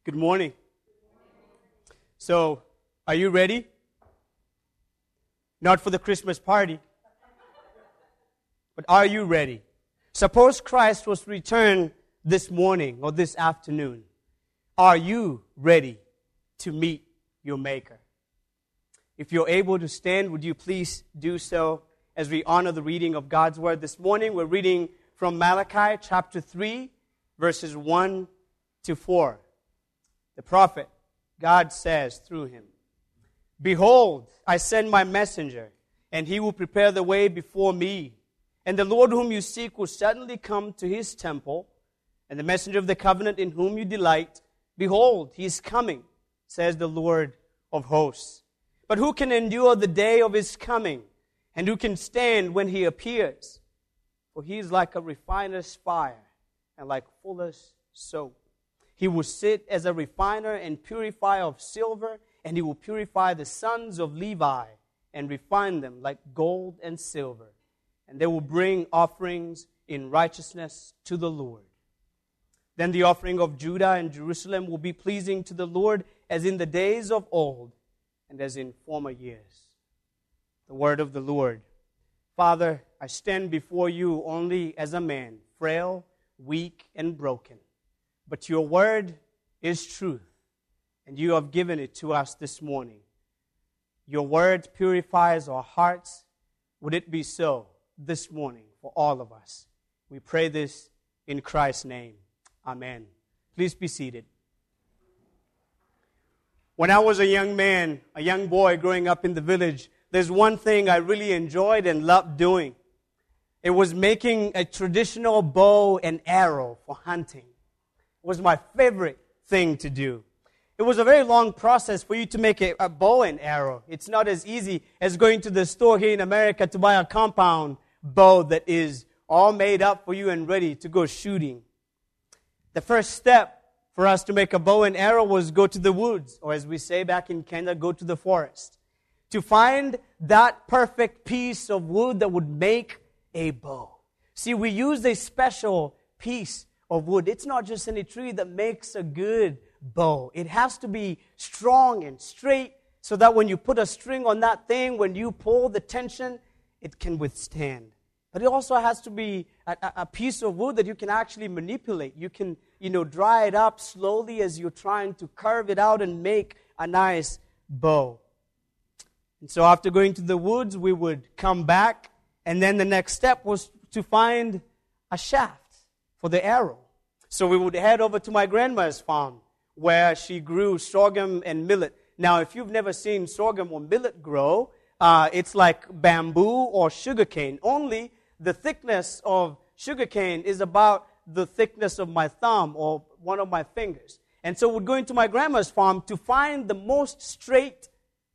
Good morning. So, are you ready? Not for the Christmas party, but are you ready? Suppose Christ was to return this morning or this afternoon. Are you ready to meet your Maker? If you're able to stand, would you please do so as we honor the reading of God's Word this morning? We're reading from Malachi chapter 3, verses 1 to 4. The prophet, God says through him, "Behold, I send my messenger, and he will prepare the way before me. And the Lord whom you seek will suddenly come to his temple, and the messenger of the covenant in whom you delight, behold, he is coming, says the Lord of hosts. But who can endure the day of his coming, and who can stand when he appears? For he is like a refiner's fire, and like fuller's soap. He will sit as a refiner and purifier of silver, and he will purify the sons of Levi and refine them like gold and silver. And they will bring offerings in righteousness to the Lord. Then the offering of Judah and Jerusalem will be pleasing to the Lord as in the days of old and as in former years." The word of the Lord. Father, I stand before you only as a man, frail, weak, and broken. But your word is truth, and you have given it to us this morning. Your word purifies our hearts. Would it be so this morning for all of us? We pray this in Christ's name. Amen. Please be seated. When I was a young man, a young boy growing up in the village, there's one thing I really enjoyed and loved doing. It was making a traditional bow and arrow for hunting. It was my favorite thing to do. It was a very long process for you to make a bow and arrow. It's not as easy as going to the store here in America to buy a compound bow that is all made up for you and ready to go shooting. The first step for us to make a bow and arrow was go to the woods, or as we say back in Canada, go to the forest, to find that perfect piece of wood that would make a bow. See, we used a special piece of wood. It's not just any tree that makes a good bow. It has to be strong and straight so that when you put a string on that thing, when you pull the tension, it can withstand. But it also has to be a piece of wood that you can actually manipulate. You can, dry it up slowly as you're trying to carve it out and make a nice bow. And so after going to the woods, we would come back, and then the next step was to find a shaft for the arrow. So we would head over to my grandma's farm where she grew sorghum and millet. Now, if you've never seen sorghum or millet grow, it's like bamboo or sugarcane. Only the thickness of sugarcane is about the thickness of my thumb or one of my fingers. And so we're going to my grandma's farm to find the most straight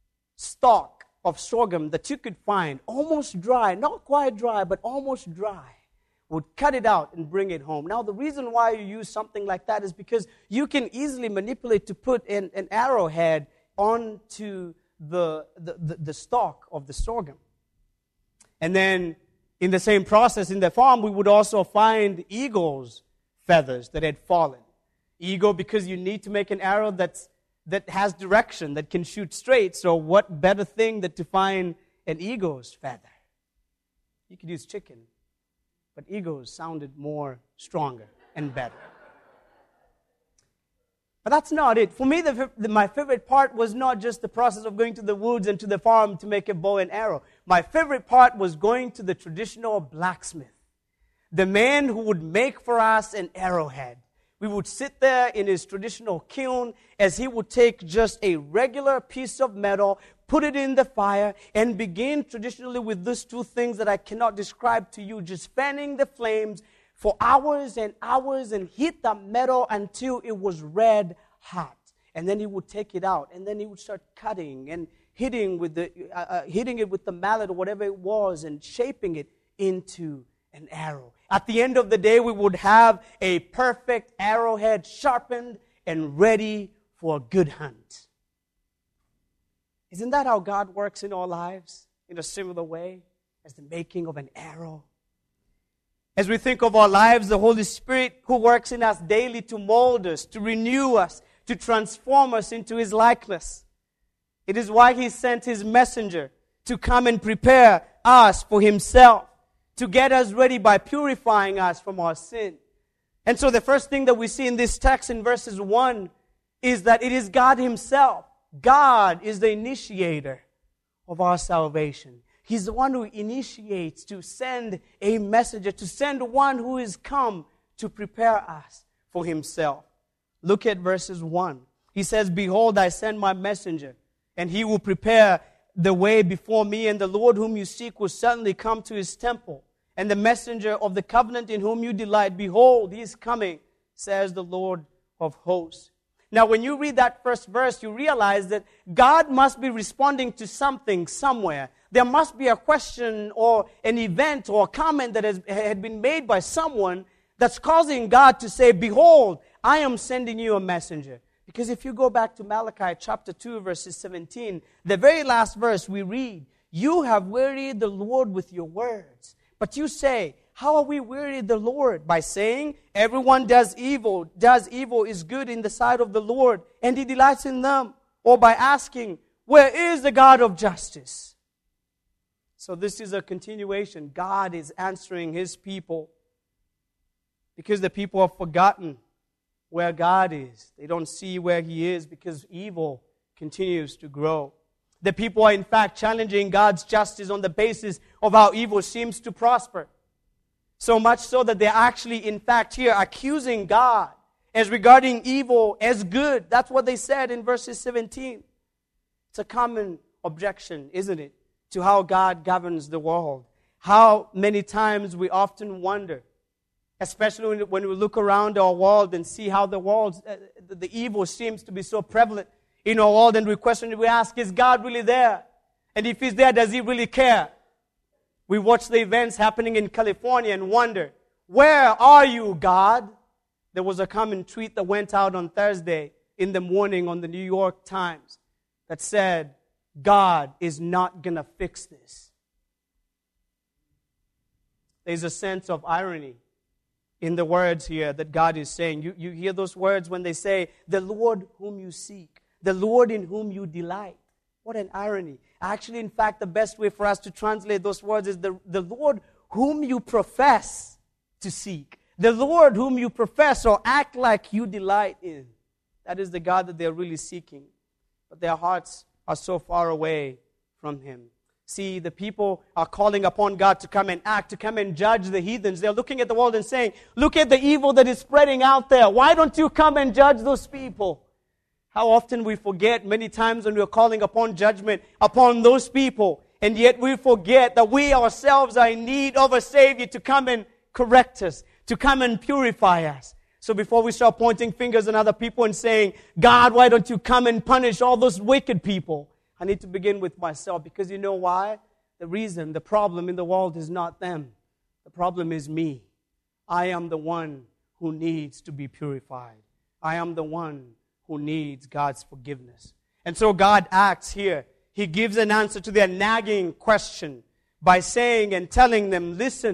stalk of sorghum that you could find, almost dry, not quite dry, but almost dry. Would cut it out and bring it home. Now, the reason why you use something like that is because you can easily manipulate to put an arrowhead onto the stalk of the sorghum. And then, in the same process, in the farm, we would also find eagle's feathers that had fallen. Eagle, because you need to make an arrow that has direction, that can shoot straight. So what better thing than to find an eagle's feather? You could use chicken. But eagles sounded more stronger and better. But that's not it. For me, my favorite part was not just the process of going to the woods and to the farm to make a bow and arrow. My favorite part was going to the traditional blacksmith, the man who would make for us an arrowhead. We would sit there in his traditional kiln as he would take just a regular piece of metal, put it in the fire, and begin traditionally with these two things that I cannot describe to you, just fanning the flames for hours and hours and heat the metal until it was red hot. And then he would take it out, and then he would start cutting and hitting it with the mallet or whatever it was and shaping it into an arrow. At the end of the day, we would have a perfect arrowhead sharpened and ready for a good hunt. Isn't that how God works in our lives? In a similar way as the making of an arrow. As we think of our lives, the Holy Spirit who works in us daily to mold us, to renew us, to transform us into His likeness. It is why He sent His messenger to come and prepare us for Himself, to get us ready by purifying us from our sin. And so the first thing that we see in this text in verses 1 is that it is God Himself. God is the initiator of our salvation. He's the one who initiates to send a messenger, to send one who is come to prepare us for Himself. Look at verses 1. He says, "Behold, I send my messenger, and he will prepare the way before me, and the Lord whom you seek will certainly come to His temple. And the messenger of the covenant in whom you delight, behold, He is coming, says the Lord of hosts." Now, when you read that first verse, you realize that God must be responding to something somewhere. There must be a question or an event or a comment that had been made by someone that's causing God to say, "Behold, I am sending you a messenger." Because if you go back to Malachi chapter 2, verses 17, the very last verse we read, "You have wearied the Lord with your words. But you say, how are we wearied the Lord? By saying, everyone does evil is good in the sight of the Lord, and He delights in them. Or by asking, where is the God of justice?" So this is a continuation. God is answering His people because the people have forgotten where God is. They don't see where He is because evil continues to grow. The people are in fact challenging God's justice on the basis of how evil seems to prosper. So much so that they're actually in fact here accusing God as regarding evil as good. That's what they said in verses 17. It's a common objection, isn't it, to how God governs the world. How many times we often wonder, especially when we look around our world and see how the evil seems to be so prevalent in our world, and we ask, is God really there? And if He's there, does He really care? We watch the events happening in California and wonder, where are you, God? There was a common tweet that went out on Thursday in the morning on the New York Times that said, God is not going to fix this. There's a sense of irony in the words here that God is saying. You hear those words when they say, the Lord whom you seek, the Lord in whom you delight. What an irony. Actually, in fact, the best way for us to translate those words is the Lord whom you profess to seek. The Lord whom you profess or act like you delight in. That is the God that they're really seeking. But their hearts are so far away from Him. See, the people are calling upon God to come and act, to come and judge the heathens. They're looking at the world and saying, look at the evil that is spreading out there. Why don't you come and judge those people? How often we forget many times when we're calling upon judgment upon those people, and yet we forget that we ourselves are in need of a Savior to come and correct us, to come and purify us. So before we start pointing fingers at other people and saying, God, why don't you come and punish all those wicked people? I need to begin with myself, because you know why? The problem in the world is not them. The problem is me. I am the one who needs to be purified. I am the one who needs God's forgiveness. And so God acts here. He gives an answer to their nagging question by saying and telling them, listen,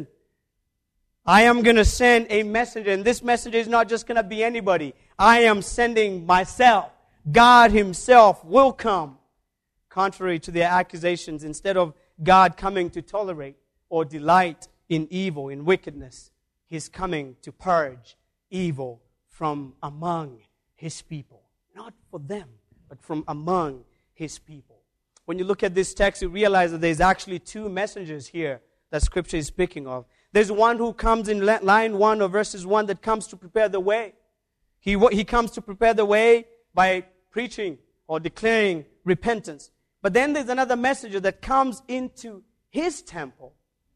I am going to send a messenger, and this messenger is not just going to be anybody. I am sending myself. God Himself will come. Contrary to their accusations, instead of God coming to tolerate or delight in evil, in wickedness, He's coming to purge evil from among His people. Not for them, but from among His people. When you look at this text, you realize that there's actually two messengers here that Scripture is speaking of. There's one who comes in line 1 of verses 1 that comes to prepare the way. He comes to prepare the way by preaching or declaring repentance. But then there's another messenger that comes into His temple.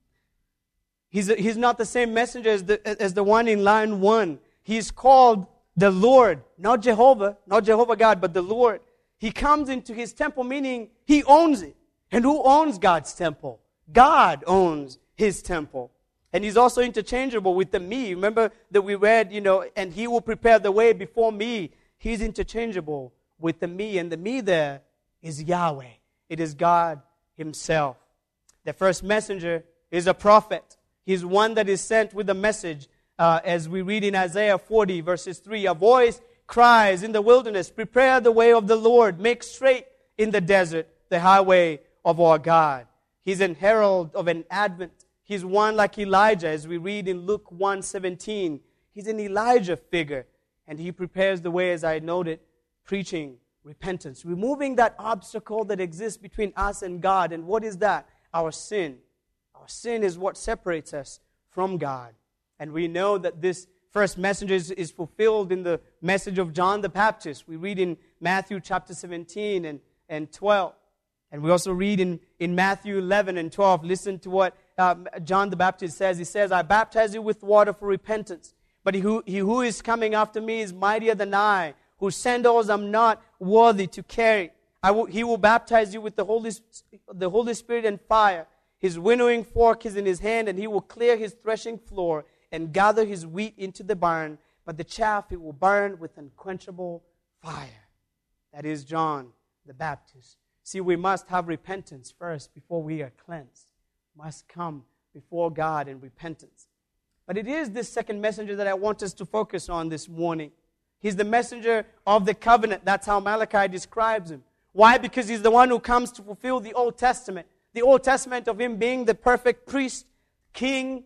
He's not the same messenger as the one in line 1. He's called the Lord, not Jehovah God, but the Lord. He comes into His temple, meaning He owns it. And who owns God's temple? God owns His temple. And He's also interchangeable with the me. Remember that we read, and He will prepare the way before me. He's interchangeable with the me. And the me there is Yahweh. It is God Himself. The first messenger is a prophet. He's one that is sent with a message. As we read in Isaiah 40, verses 3, a voice cries in the wilderness, prepare the way of the Lord, make straight in the desert the highway of our God. He's an herald of an advent. He's one like Elijah, as we read in Luke 1:17. He's an Elijah figure, and he prepares the way, as I noted, preaching repentance, removing that obstacle that exists between us and God. And what is that? Our sin. Our sin is what separates us from God. And we know that this first message is fulfilled in the message of John the Baptist. We read in Matthew chapter 17 and 12. And we also read in Matthew 11 and 12. Listen to what John the Baptist says. He says, I baptize you with water for repentance. But he who is coming after me is mightier than I, whose sandals I'm not worthy to carry. He will baptize you with the Holy Spirit and fire. His winnowing fork is in his hand, and he will clear his threshing floor and gather his wheat into the barn, but the chaff he will burn with unquenchable fire. That is John the Baptist. See, we must have repentance first before we are cleansed. We must come before God in repentance. But it is this second messenger that I want us to focus on this morning. He's the messenger of the covenant. That's how Malachi describes him. Why? Because he's the one who comes to fulfill the Old Testament. The Old Testament of him being the perfect priest, king,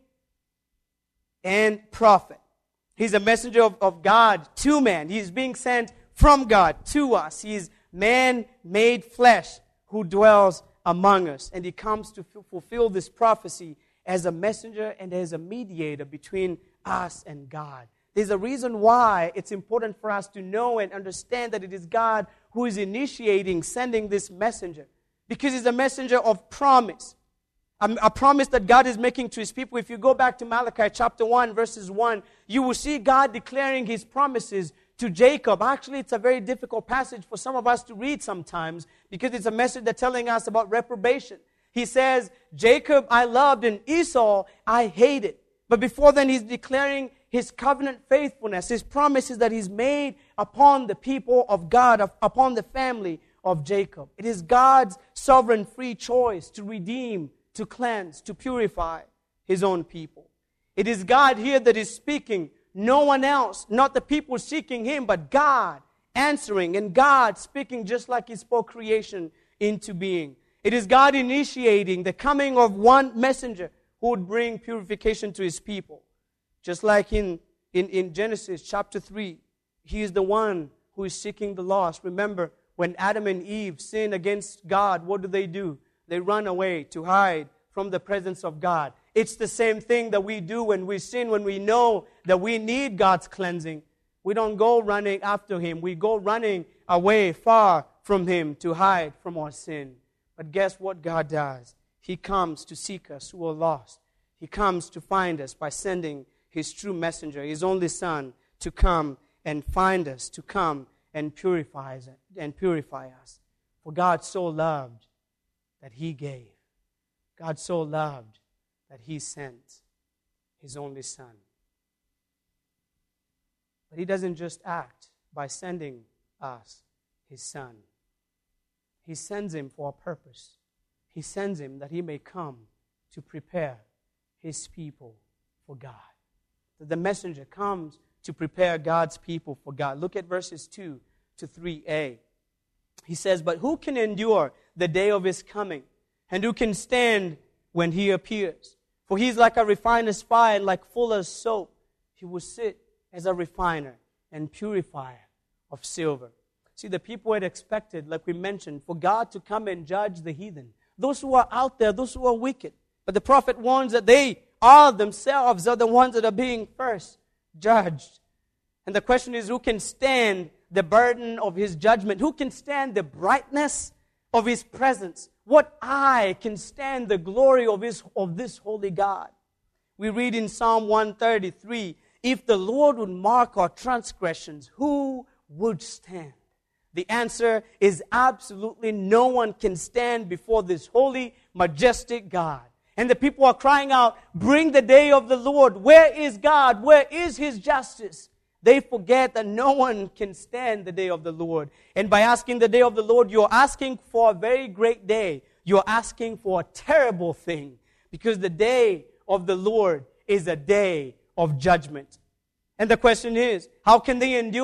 and prophet. He's a messenger of God to man. He's being sent from God to us. He's man-made flesh who dwells among us. And he comes to fulfill this prophecy as a messenger and as a mediator between us and God. There's a reason why it's important for us to know and understand that it is God who is initiating, sending this messenger. Because he's a messenger of promise. A promise that God is making to his people. If you go back to Malachi chapter 1, verses 1, you will see God declaring his promises to Jacob. Actually, it's a very difficult passage for some of us to read sometimes because it's a message that's telling us about reprobation. He says, Jacob I loved and Esau I hated. But before then, he's declaring his covenant faithfulness, his promises that he's made upon the people of God, upon the family of Jacob. It is God's sovereign free choice to redeem, to cleanse, to purify his own people. It is God here that is speaking, no one else, not the people seeking him, but God answering and God speaking just like he spoke creation into being. It is God initiating the coming of one messenger who would bring purification to his people. Just like in Genesis chapter 3, he is the one who is seeking the lost. Remember, when Adam and Eve sin against God, what do? They run away to hide from the presence of God. It's the same thing that we do when we sin, when we know that we need God's cleansing. We don't go running after him. We go running away far from him to hide from our sin. But guess what God does? He comes to seek us who are lost. He comes to find us by sending his true messenger, his only Son, to come and find us, to come and purify us. For God so loved that he gave. God so loved that he sent his only Son. But he doesn't just act by sending us his Son. He sends him for a purpose. He sends him that he may come to prepare his people for God. That the messenger comes to prepare God's people for God. Look at verses 2 to 3a. He says, but who can endure the day of his coming? And who can stand when he appears? For he's like a refiner's fire and like fuller's soap. He will sit as a refiner and purifier of silver. See, the people had expected, like we mentioned, for God to come and judge the heathen. Those who are out there, those who are wicked. But the prophet warns that they themselves are the ones that are being first judged. And the question is, who can stand the burden of his judgment? Who can stand the brightness of his presence? What eye can stand the glory of this holy God? We read in Psalm 133, if the Lord would mark our transgressions, who would stand? The answer is absolutely no one can stand before this holy, majestic God. And the people are crying out, bring the day of the Lord. Where is God? Where is his justice? They forget that no one can stand the day of the Lord. And by asking the day of the Lord, you're asking for a very great day. You're asking for a terrible thing. Because the day of the Lord is a day of judgment. And the question is, how can they endure?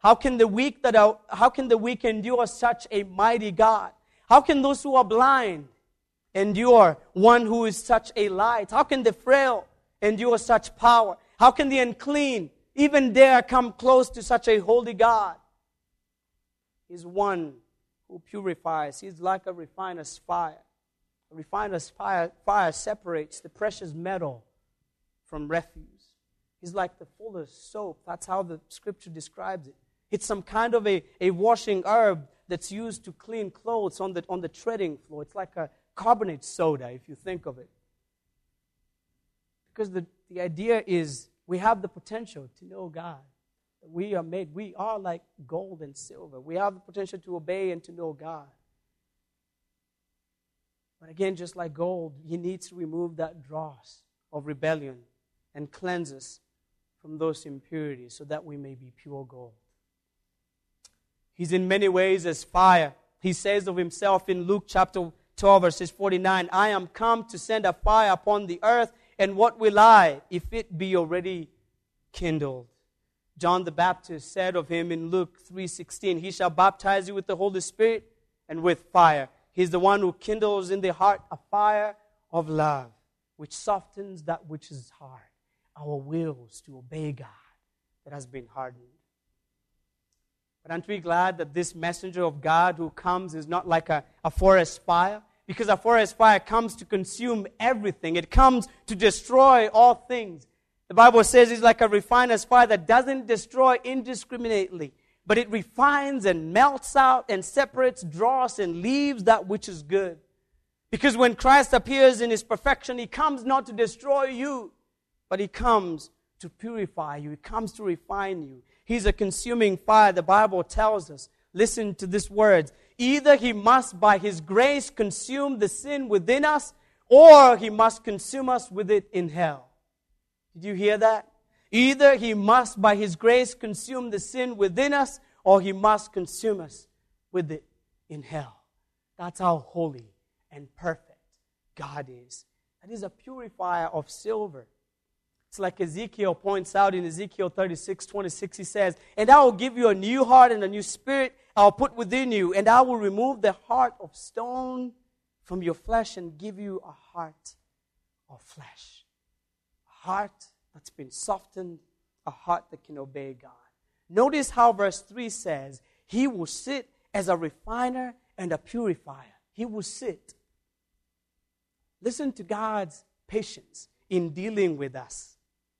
How can the weak endure such a mighty God? How can those who are blind endure one who is such a light? How can the frail endure such power? How can the unclean even dare come close to such a holy God? He's one who purifies. He's like a refiner's fire. A refiner's fire separates the precious metal from refuse. He's like the fuller's soap. That's how the scripture describes it. It's some kind of a washing herb that's used to clean clothes on the treading floor. It's like a carbonate soda, if you think of it. Because the idea is we have the potential to know God. We are like gold and silver. We have the potential to obey and to know God. But again, just like gold, He needs to remove that dross of rebellion and cleanse us from those impurities so that we may be pure gold. He's in many ways as fire. He says of Himself in Luke chapter 12, verses 49, I am come to send a fire upon the earth, and what will I, if it be already kindled? John the Baptist said of Him in Luke 3:16, He shall baptize you with the Holy Spirit and with fire. He's the one who kindles in the heart a fire of love, which softens that which is hard, our wills to obey God that has been hardened. But aren't we glad that this messenger of God who comes is not like a forest fire? Because a forest fire comes to consume everything. It comes to destroy all things. The Bible says it's like a refiner's fire that doesn't destroy indiscriminately, but it refines and melts out and separates, dross and leaves that which is good. Because when Christ appears in His perfection, He comes not to destroy you, but He comes to purify you. He comes to refine you. He's a consuming fire, the Bible tells us. Listen to these words. Either He must by His grace consume the sin within us, or He must consume us with it in hell. Did you hear that? Either He must by His grace consume the sin within us, or He must consume us with it in hell. That's how holy and perfect God is. That is a purifier of silver. It's like Ezekiel points out in Ezekiel 36:26. He says, and I will give you a new heart and a new spirit I'll put within you, and I will remove the heart of stone from your flesh and give you a heart of flesh. A heart that's been softened, a heart that can obey God. Notice how verse 3 says, He will sit as a refiner and a purifier. He will sit. Listen to God's patience in dealing with us.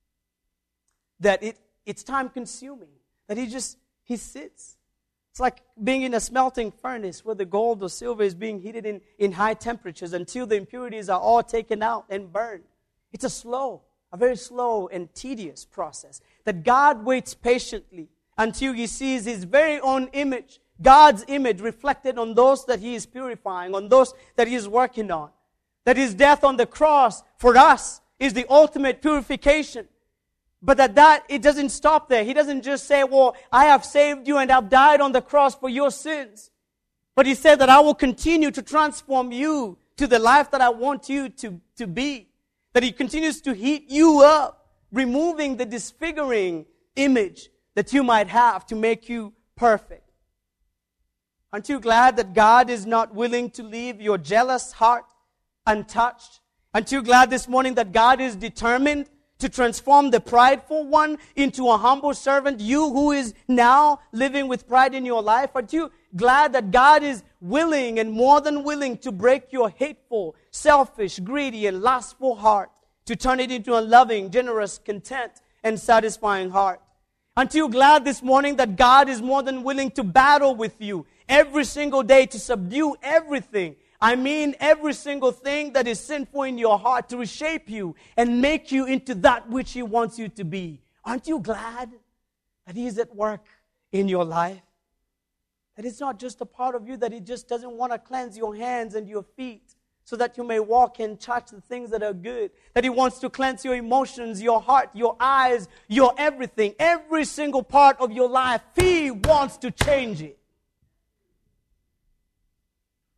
That it's time consuming. That He sits. It's like being in a smelting furnace where the gold or silver is being heated in high temperatures until the impurities are all taken out and burned. It's a very slow and tedious process. That God waits patiently until He sees His very own image, God's image reflected on those that He is purifying, on those that He is working on. That His death on the cross for us is the ultimate purification. But that it doesn't stop there. He doesn't just say, well, I have saved you and I've died on the cross for your sins. But He said that I will continue to transform you to the life that I want you to be. That He continues to heat you up, removing the disfiguring image that you might have to make you perfect. Aren't you glad that God is not willing to leave your jealous heart untouched? Aren't you glad this morning that God is determined to transform the prideful one into a humble servant? You who is now living with pride in your life, aren't you glad that God is willing and more than willing to break your hateful, selfish, greedy, and lustful heart, to turn it into a loving, generous, content, and satisfying heart? Aren't you glad this morning that God is more than willing to battle with you every single day to subdue everything? I mean every single thing that is sinful in your heart, to reshape you and make you into that which He wants you to be. Aren't you glad that He is at work in your life? That it's not just a part of you, that He just doesn't want to cleanse your hands and your feet so that you may walk and touch the things that are good. That He wants to cleanse your emotions, your heart, your eyes, your everything. Every single part of your life, He wants to change it.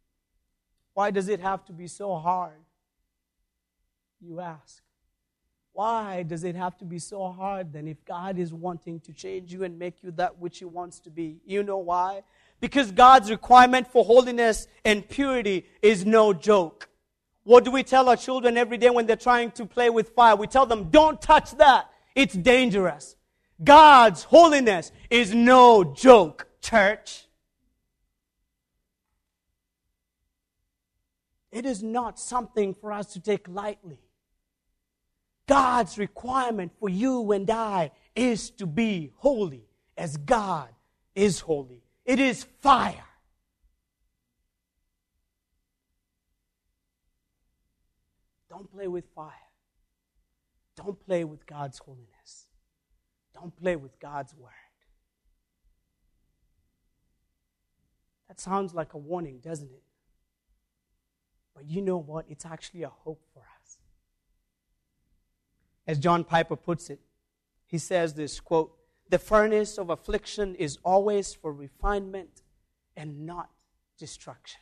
Why does it have to be so hard? You ask. Why does it have to be so hard then if God is wanting to change you and make you that which He wants to be? You know why? Because God's requirement for holiness and purity is no joke. What do we tell our children every day when they're trying to play with fire? We tell them, don't touch that. It's dangerous. God's holiness is no joke, church. It is not something for us to take lightly. God's requirement for you and I is to be holy as God is holy. It is fire. Don't play with fire. Don't play with God's holiness. Don't play with God's word. That sounds like a warning, doesn't it? But you know what? It's actually a hope for us. As John Piper puts it, he says this, quote, "The furnace of affliction is always for refinement and not destruction."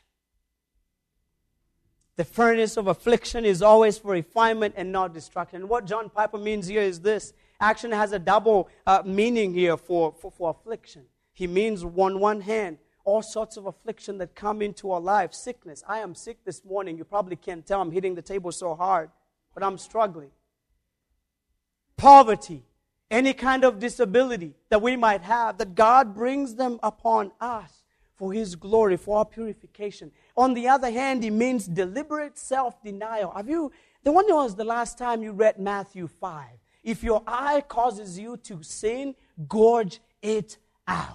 The furnace of affliction is always for refinement and not destruction. And what John Piper means here is this. Action has a double meaning here for affliction. He means, on one hand, all sorts of affliction that come into our life. Sickness. I am sick this morning. You probably can't tell. I'm hitting the table so hard. But I'm struggling. Poverty. Any kind of disability that we might have, that God brings them upon us for His glory, for our purification. On the other hand, it means deliberate self-denial. When was the last time you read Matthew 5? If your eye causes you to sin, gorge it out.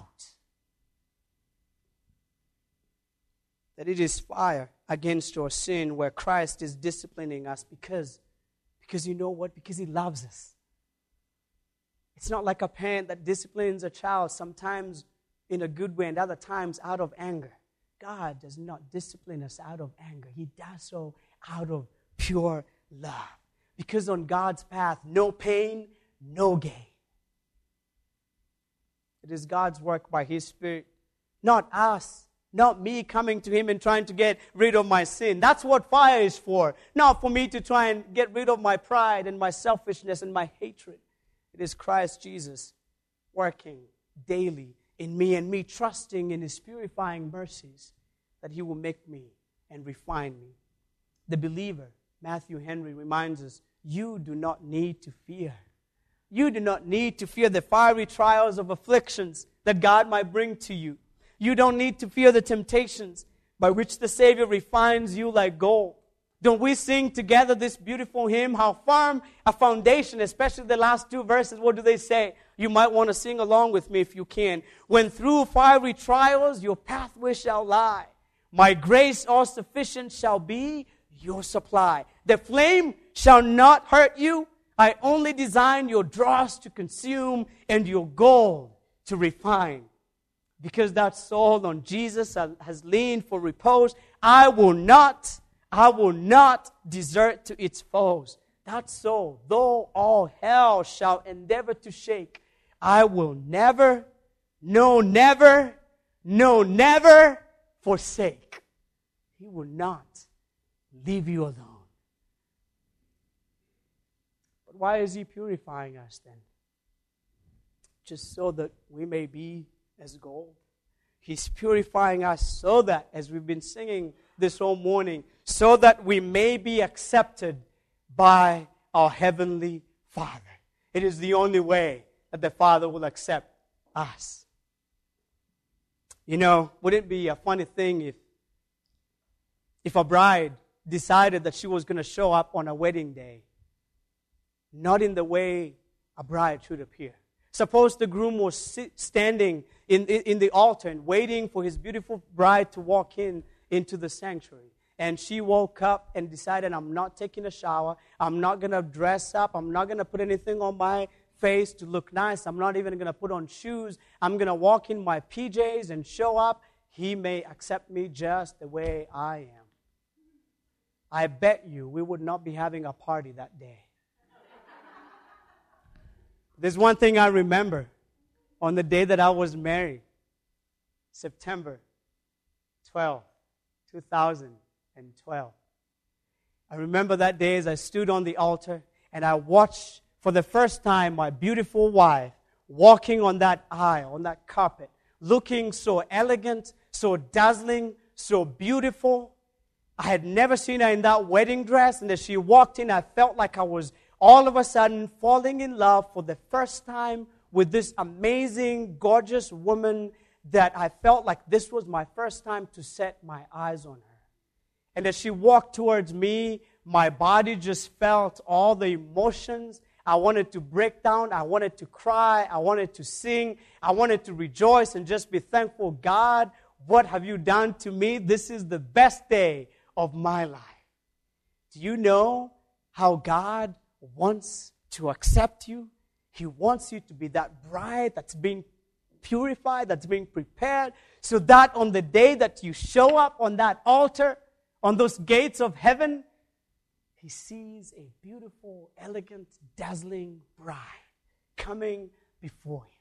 That it is fire against your sin where Christ is disciplining us because you know what? Because He loves us. It's not like a parent that disciplines a child sometimes in a good way and other times out of anger. God does not discipline us out of anger. He does so out of pure love. Because on God's path, no pain, no gain. It is God's work by His Spirit, not us. Not me coming to Him and trying to get rid of my sin. That's what fire is for. Not for me to try and get rid of my pride and my selfishness and my hatred. It is Christ Jesus working daily in me and me trusting in His purifying mercies that He will make me and refine me. The believer, Matthew Henry, reminds us, you do not need to fear. You do not need to fear the fiery trials of afflictions that God might bring to you. You don't need to fear the temptations by which the Savior refines you like gold. Don't we sing together this beautiful hymn, how firm a foundation, especially the last two verses, what do they say? You might want to sing along with me if you can. When through fiery trials your pathway shall lie, my grace all sufficient shall be your supply. The flame shall not hurt you. I only design your dross to consume and your gold to refine. Because that soul on Jesus has leaned for repose, I will not desert to its foes. That soul, though all hell shall endeavor to shake, I will never forsake. He will not leave you alone. But why is He purifying us then? Just so that we may be as gold. He's purifying us so that, as we've been singing this whole morning, so that we may be accepted by our Heavenly Father. It is the only way that the Father will accept us. You know, wouldn't it be a funny thing if a bride decided that she was going to show up on a wedding day, not in the way a bride should appear? Suppose the groom was standing in the altar and waiting for his beautiful bride to walk into the sanctuary. And she woke up and decided, I'm not taking a shower. I'm not going to dress up. I'm not going to put anything on my face to look nice. I'm not even going to put on shoes. I'm going to walk in my PJs and show up. He may accept me just the way I am. I bet you we would not be having a party that day. There's one thing I remember on the day that I was married, September 12, 2012. I remember that day as I stood on the altar and I watched for the first time my beautiful wife walking on that aisle, on that carpet, looking so elegant, so dazzling, so beautiful. I had never seen her in that wedding dress, and as she walked in, I felt like I was all of a sudden falling in love for the first time with this amazing, gorgeous woman that I felt like this was my first time to set my eyes on her. And as she walked towards me, my body just felt all the emotions. I wanted to break down. I wanted to cry. I wanted to sing. I wanted to rejoice and just be thankful. God, what have you done to me? This is the best day of my life. Do you know how God wants to accept you? He wants you to be that bride that's being purified, that's being prepared, so that on the day that you show up on that altar, on those gates of heaven, He sees a beautiful, elegant, dazzling bride coming before Him.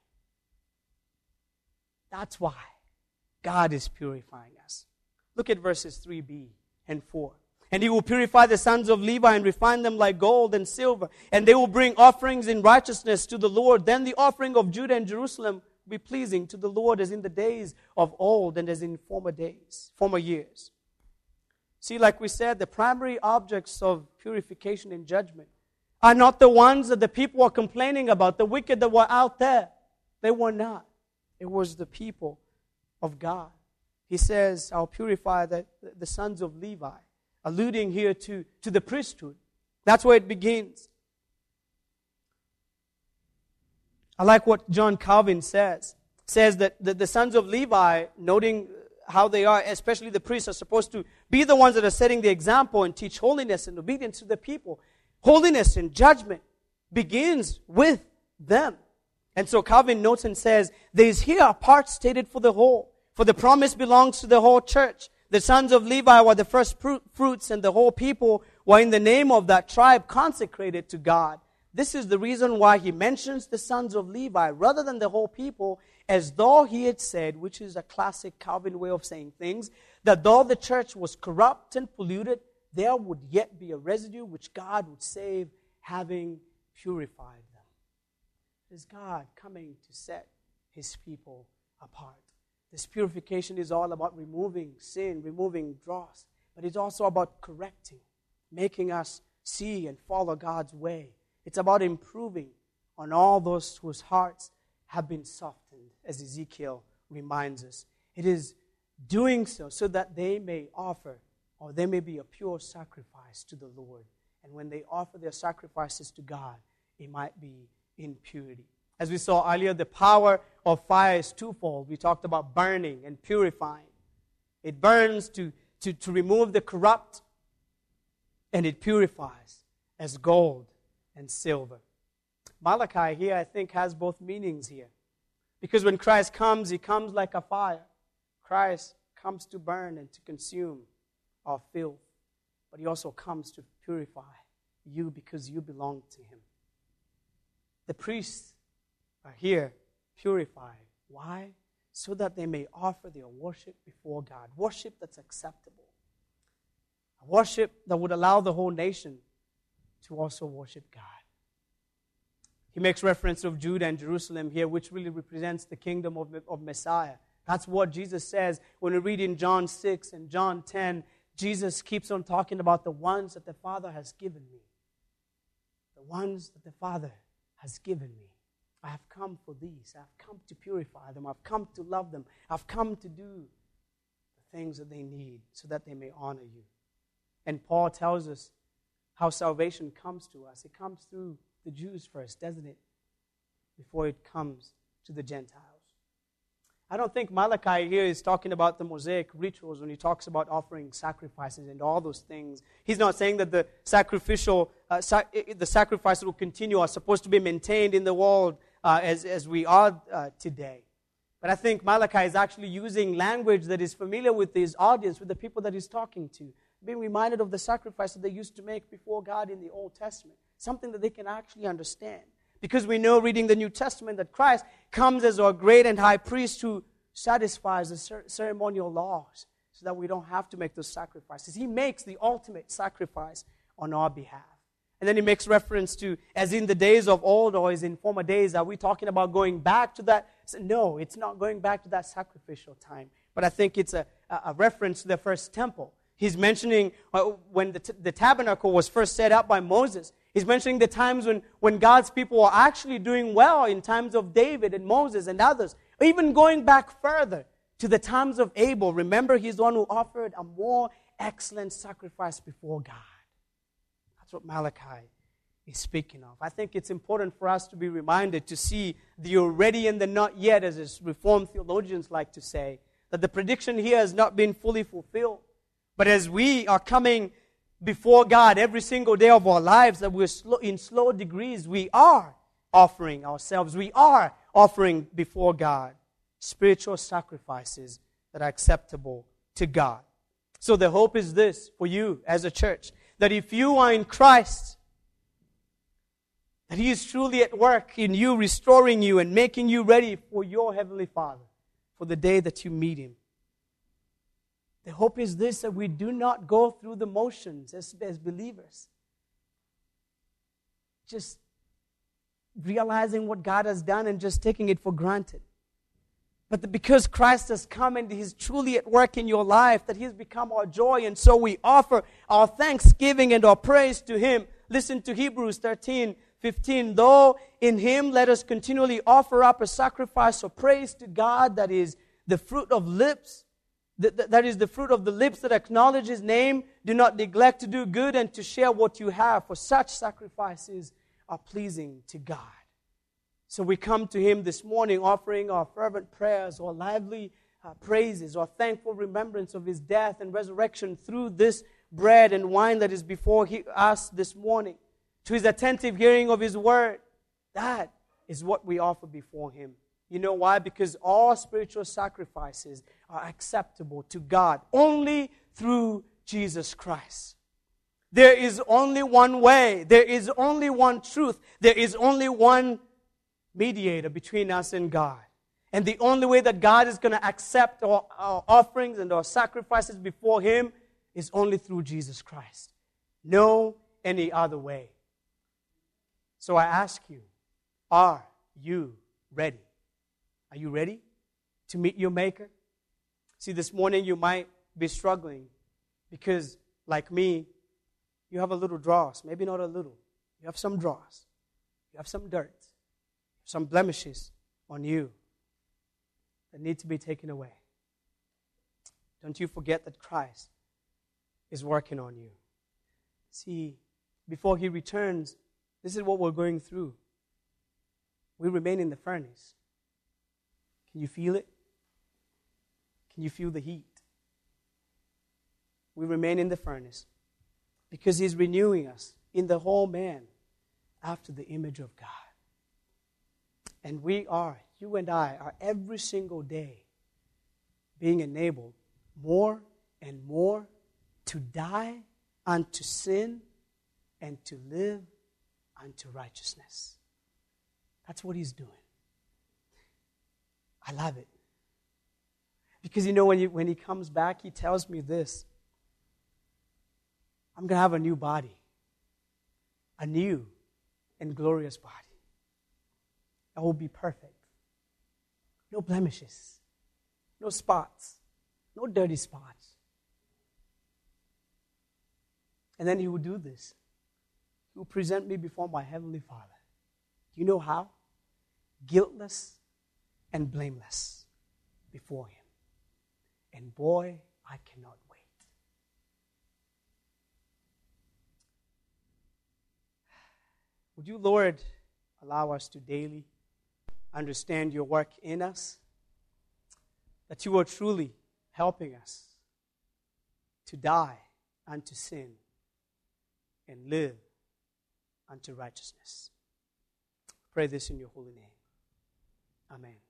That's why God is purifying us. Look at verses 3b and 4. And He will purify the sons of Levi and refine them like gold and silver. And they will bring offerings in righteousness to the Lord. Then the offering of Judah and Jerusalem will be pleasing to the Lord as in the days of old and as in former years. See, like we said, the primary objects of purification and judgment are not the ones that the people are complaining about, the wicked that were out there. They were not. It was the people of God. He says, I'll purify the sons of Levi, alluding here to the priesthood. That's where it begins. I like what John Calvin says. Says that the sons of Levi, noting how they are, especially the priests, are supposed to be the ones that are setting the example and teach holiness and obedience to the people. Holiness and judgment begins with them. And so Calvin notes and says, there is here a part stated for the whole. For the promise belongs to the whole church. The sons of Levi were the first fruits, and the whole people were in the name of that tribe consecrated to God. This is the reason why he mentions the sons of Levi rather than the whole people, as though he had said, which is a classic Calvin way of saying things, that though the church was corrupt and polluted, there would yet be a residue which God would save, having purified them. It is God coming to set His people apart. This purification is all about removing sin, removing dross, but it's also about correcting, making us see and follow God's way. It's about improving on all those whose hearts have been softened, as Ezekiel reminds us. It is doing so that they may offer, or they may be a pure sacrifice to the Lord. And when they offer their sacrifices to God, it might be in purity. As we saw earlier, the power of fire is twofold. We talked about burning and purifying. It burns to remove the corrupt, and it purifies as gold and silver. Malachi here, I think, has both meanings here. Because when Christ comes, He comes like a fire. Christ comes to burn and to consume our filth. But He also comes to purify you because you belong to Him. The priests are here purified. Why? So that they may offer their worship before God. Worship that's acceptable. A worship that would allow the whole nation to also worship God. He makes reference of Judah and Jerusalem here, which really represents the kingdom of Messiah. That's what Jesus says when we read in John 6 and John 10. Jesus keeps on talking about the ones that the Father has given me. The ones that the Father has given me. I have come for these. I have come to purify them. I've come to love them. I've come to do the things that they need so that they may honor you. And Paul tells us how salvation comes to us. It comes through the Jews first, doesn't it? Before it comes to the Gentiles. I don't think Malachi here is talking about the Mosaic rituals when he talks about offering sacrifices and all those things. He's not saying that the sacrifices will continue, are supposed to be maintained in the world as we are today. But I think Malachi is actually using language that is familiar with his audience, with the people that he's talking to. Being reminded of the sacrifice that they used to make before God in the Old Testament. Something that they can actually understand. Because we know, reading the New Testament, that Christ comes as our great and high priest who satisfies the ceremonial laws so that we don't have to make those sacrifices. He makes the ultimate sacrifice on our behalf. And then he makes reference to, as in the days of old or as in former days, are we talking about going back to that? No, it's not going back to that sacrificial time. But I think it's a reference to the first temple. He's mentioning when the tabernacle was first set up by Moses. He's mentioning the times when God's people were actually doing well in times of David and Moses and others. Even going back further to the times of Abel. Remember, he's the one who offered a more excellent sacrifice before God. That's what Malachi is speaking of. I think it's important for us to be reminded to see the already and the not yet, as Reformed theologians like to say, that the prediction here has not been fully fulfilled. But as we are coming before God every single day of our lives, that we're in slow degrees, we are offering ourselves. We are offering before God spiritual sacrifices that are acceptable to God. So the hope is this for you as a church, that if you are in Christ, that He is truly at work in you, restoring you and making you ready for your Heavenly Father, for the day that you meet Him. The hope is this, that we do not go through the motions as believers. Just realizing what God has done and just taking it for granted. But that because Christ has come and He's truly at work in your life, that He has become our joy, and so we offer our thanksgiving and our praise to Him. Listen to Hebrews 13:15. Though in Him let us continually offer up a sacrifice of praise to God, that is the fruit of lips, that is the fruit of the lips that acknowledge His name. Do not neglect to do good and to share what you have, for such sacrifices are pleasing to God. So we come to Him this morning offering our fervent prayers, our lively praises, our thankful remembrance of His death and resurrection through this bread and wine that is before us this morning, to His attentive hearing of His word. That is what we offer before Him. You know why? Because all spiritual sacrifices are acceptable to God only through Jesus Christ. There is only one way. There is only one truth. There is only one mediator between us and God. And the only way that God is going to accept our offerings and our sacrifices before Him is only through Jesus Christ. No any other way. So I ask you, are you ready? Are you ready to meet your Maker? See, this morning you might be struggling because, like me, you have a little dross. Maybe not a little. You have some dross. You have some dirt. Some blemishes on you that need to be taken away. Don't you forget that Christ is working on you. See, before He returns, this is what we're going through. We remain in the furnace. Can you feel it? Can you feel the heat? We remain in the furnace because He's renewing us in the whole man after the image of God. And you and I are every single day being enabled more and more to die unto sin and to live unto righteousness. That's what He's doing. I love it. Because when He comes back, He tells me this. I'm going to have a new body. A new and glorious body. I will be perfect. No blemishes. No spots. No dirty spots. And then He will do this. He will present me before my Heavenly Father. Do you know how? Guiltless and blameless before Him. And boy, I cannot wait. Would you, Lord, allow us to daily understand Your work in us, that You are truly helping us to die unto sin and live unto righteousness. I pray this in Your holy name. Amen.